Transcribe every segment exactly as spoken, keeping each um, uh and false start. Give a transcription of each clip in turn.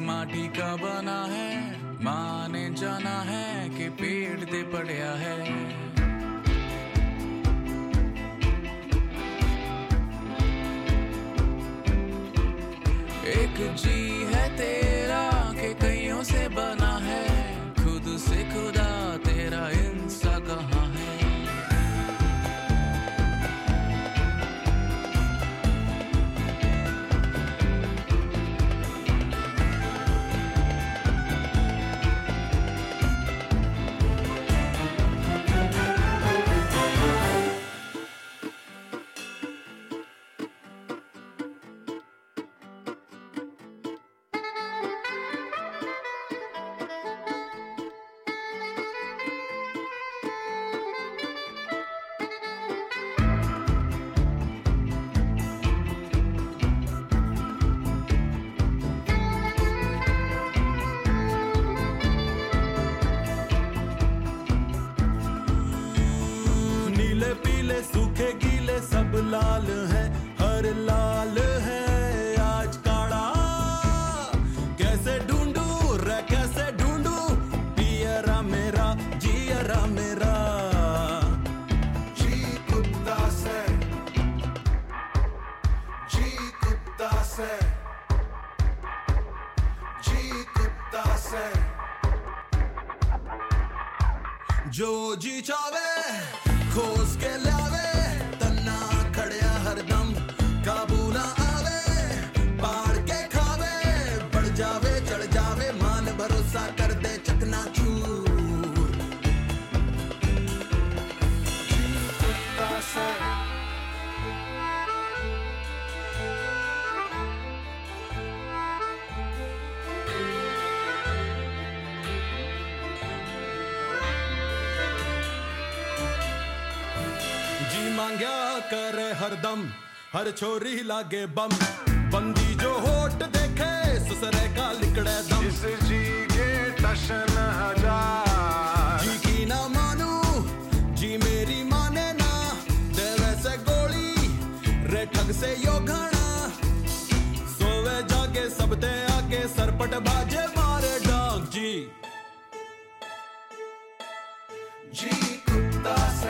माटी का बना है, माँ ने जाना है कि पेट दे पड़िया है। एक जी है तेरा के कईयों से बना है, खुद से खुदा तेरा इंसान कहाँ है। सूखे गीले सब लाल है, हर लाल है आज काड़ा। कैसे ढूंढू रे कैसे ढूंढू, पियरा मेरा जियरा मेरा। जी कुत्ता से जी कुत्ता से जी कुत्ता से, जो जी चावे खोस के लावे, तना खड़िया हरदम काबू ना आवे। पाड़ के खावे बढ़ जावे चढ़ जावे, मान भरोसा कर दे चकना चूर। जी कुत्ता से मांग्या करे हरदम, हर छोरी लागे बम। बंदी जो होठ देखे सुसरे का लिकड़े दम। जिस जी के टशन हजार, जी की ना मानू जी मेरी माने ना, दे वैसे गोली रे ठग से यो घाना। सोवे जागे सब दे आगे, सरपट बाजे मारे डाक। जी जी कुत्ता से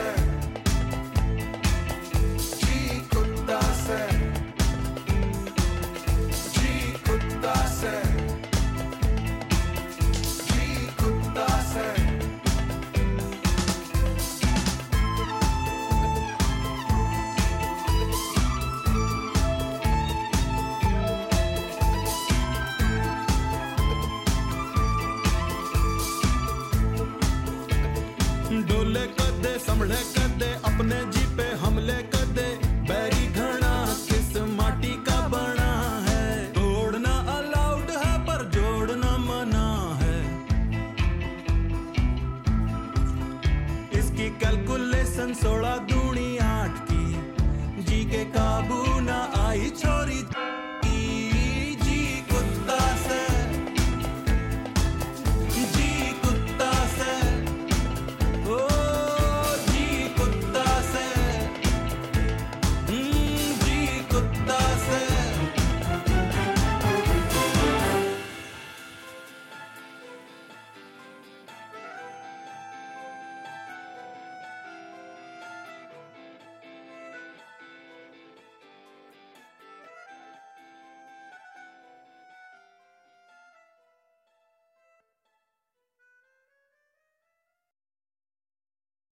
डोले कदे संभले